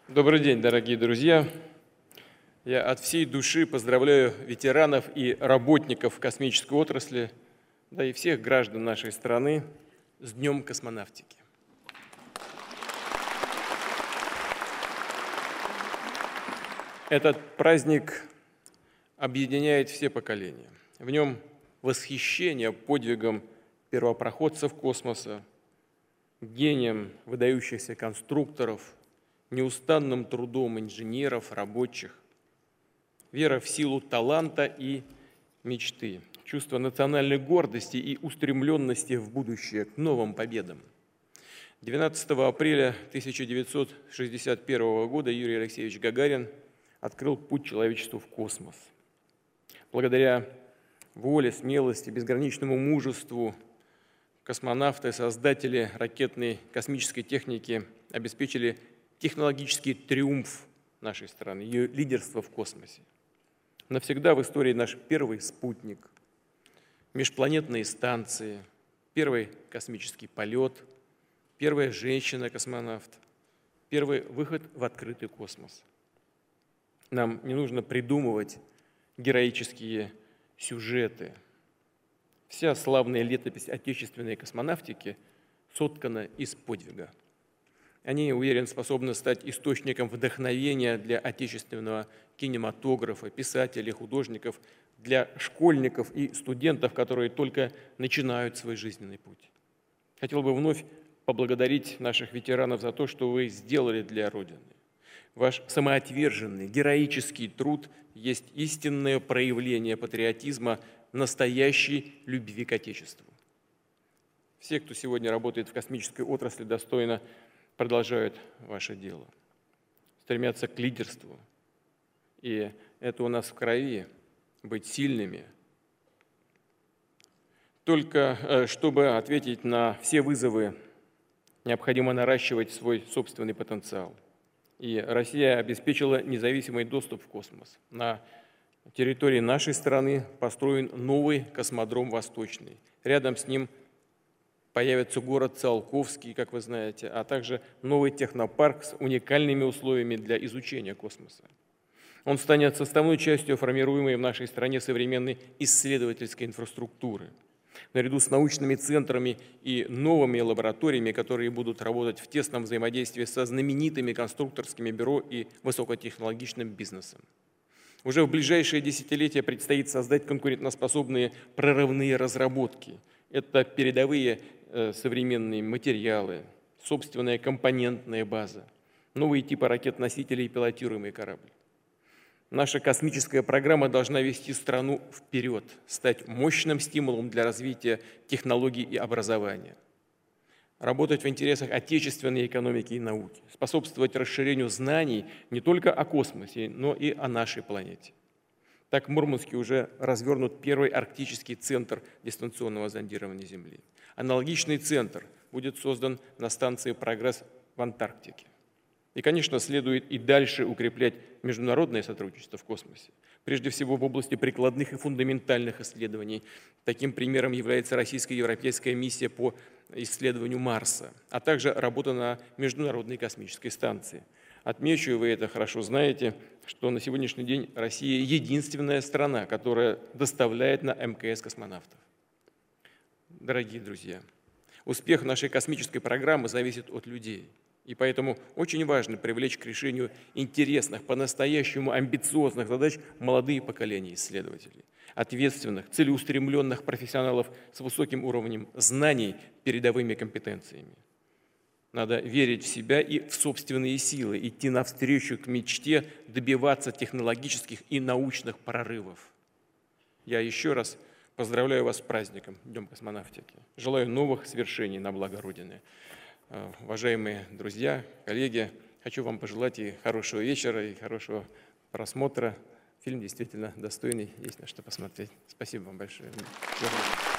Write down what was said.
Добрый день, дорогие друзья! Я от всей души поздравляю ветеранов и работников космической отрасли, да и всех граждан нашей страны с Днем космонавтики. Этот праздник объединяет все поколения. В нем восхищение подвигом первопроходцев космоса, гением выдающихся конструкторов, неустанным трудом инженеров, рабочих, вера в силу таланта и мечты, чувство национальной гордости и устремленности в будущее, к новым победам. 12 апреля 1961 года Юрий Алексеевич Гагарин открыл путь человечеству в космос. Благодаря воле, смелости, безграничному мужеству космонавты, создатели ракетной космической техники обеспечили технологический триумф нашей страны, ее лидерство в космосе. Навсегда в истории наш первый спутник, межпланетные станции, первый космический полет, первая женщина-космонавт, первый выход в открытый космос. Нам не нужно придумывать героические сюжеты. Вся славная летопись отечественной космонавтики соткана из подвига. Они, уверен, способны стать источником вдохновения для отечественного кинематографа, писателей, художников, для школьников и студентов, которые только начинают свой жизненный путь. Хотел бы вновь поблагодарить наших ветеранов за то, что вы сделали для Родины. Ваш самоотверженный, героический труд есть истинное проявление патриотизма, настоящей любви к Отечеству. Все, кто сегодня работает в космической отрасли, достойно продолжают ваше дело, стремятся к лидерству. И это у нас в крови, быть сильными. Только чтобы ответить на все вызовы, необходимо наращивать свой собственный потенциал. И Россия обеспечила независимый доступ в космос. На территории нашей страны построен новый космодром «Восточный». Рядом с ним появится город Циолковский, как вы знаете, а также новый технопарк с уникальными условиями для изучения космоса. Он станет составной частью формируемой в нашей стране современной исследовательской инфраструктуры. Наряду с научными центрами и новыми лабораториями, которые будут работать в тесном взаимодействии со знаменитыми конструкторскими бюро и высокотехнологичным бизнесом. Уже в ближайшие десятилетия предстоит создать конкурентоспособные прорывные разработки. Это передовые современные материалы, собственная компонентная база, новые типы ракет-носителей и пилотируемый корабль. Наша космическая программа должна вести страну вперед, стать мощным стимулом для развития технологий и образования, работать в интересах отечественной экономики и науки, способствовать расширению знаний не только о космосе, но и о нашей планете. Так в Мурманске уже развернут первый арктический центр дистанционного зондирования Земли. Аналогичный центр будет создан на станции «Прогресс» в Антарктике. И, конечно, следует и дальше укреплять международное сотрудничество в космосе, прежде всего в области прикладных и фундаментальных исследований. Таким примером является российская и европейская миссия по исследованию Марса, а также работа на Международной космической станции. Отмечу, и вы это хорошо знаете, что на сегодняшний день Россия единственная страна, которая доставляет на МКС космонавтов. Дорогие друзья, успех нашей космической программы зависит от людей. И поэтому очень важно привлечь к решению интересных, по-настоящему амбициозных задач молодые поколения исследователей, ответственных, целеустремленных профессионалов с высоким уровнем знаний, передовыми компетенциями. Надо верить в себя и в собственные силы, идти навстречу к мечте, добиваться технологических и научных прорывов. Я еще раз поздравляю вас с праздником, Днем космонавтики. Желаю новых свершений на благо Родины. Уважаемые друзья, коллеги, хочу вам пожелать и хорошего вечера, и хорошего просмотра. Фильм действительно достойный, есть на что посмотреть. Спасибо вам большое.